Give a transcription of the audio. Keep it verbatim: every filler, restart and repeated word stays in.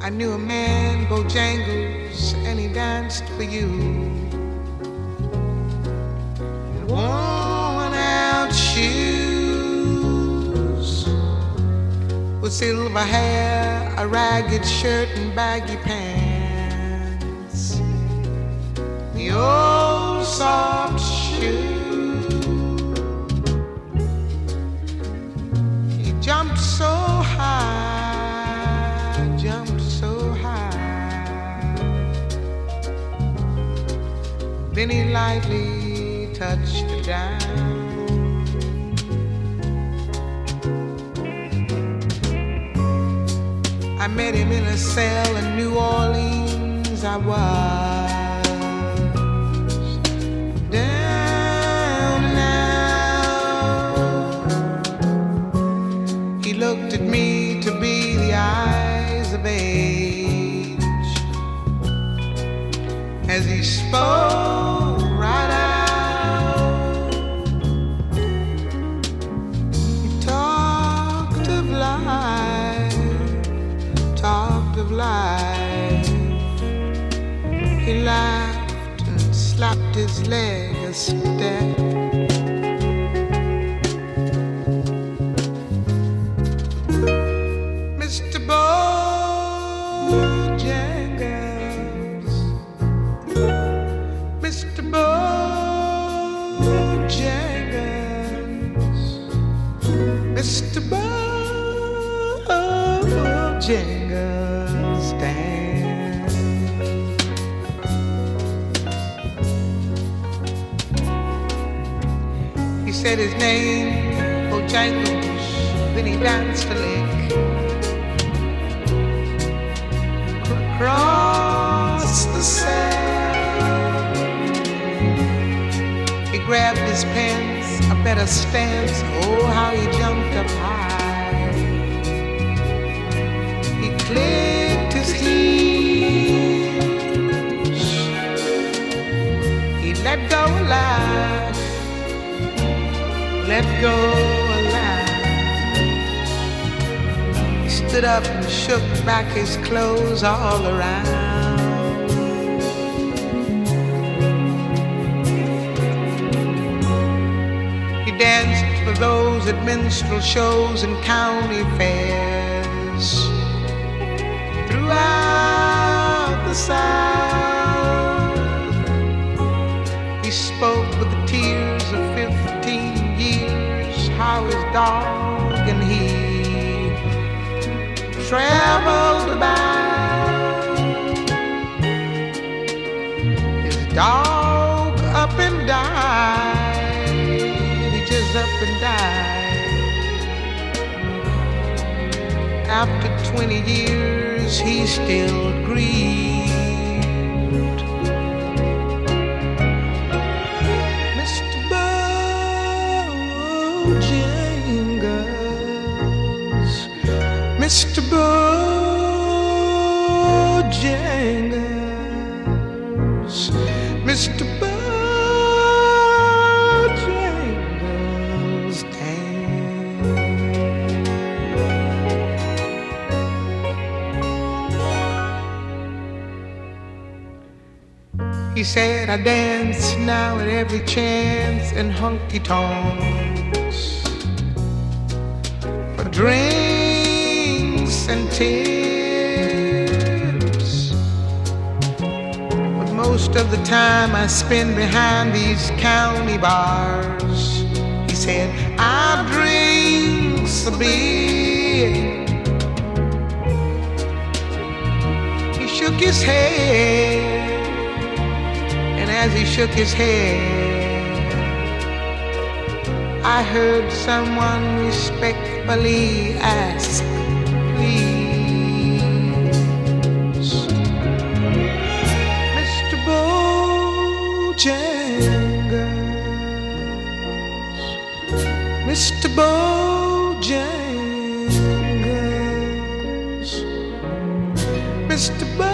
I knew a man, Bojangles, and he danced for you. In worn out shoes, with silver hair, a ragged shirt and baggy pants. The old soft shoe. He jumped so high, jumped so high. Then he lightly touched the ground. I met him in a cell in New Orleans. I was down now. He looked at me to be the eyes of age as he spoke right out. He talked of life, talked of life. He laughed and slapped his leg a step. Mister Bojangles, Mister Bojangles, Mister Bojangles, stand. He said his name, Bojangles, then he danced a lick. Across the sand, he grabbed his pants, a better stance. Oh, how he jumped up high. He clicked his heels. He let go a laugh, let go a laugh. He stood up and shook back his clothes all around. He danced for those at minstrel shows and county fairs throughout the South. He spoke with the tears of fifteen years, how his dog and he traveled about. His dog up and died. He just up and died. After twenty years, he still grieved. Mister Bojangles, Mister Bojangles, Mister Bojangles, stand. He said, I dance now at every chance in honky-tonks for drinks and tips, but most of the time I spend behind these county bars. He said, I drink a beer. He shook his head, and as he shook his head, I heard someone respectfully ask, please, Mister Bojangles, Mister Bojangles, Mister Bojangles.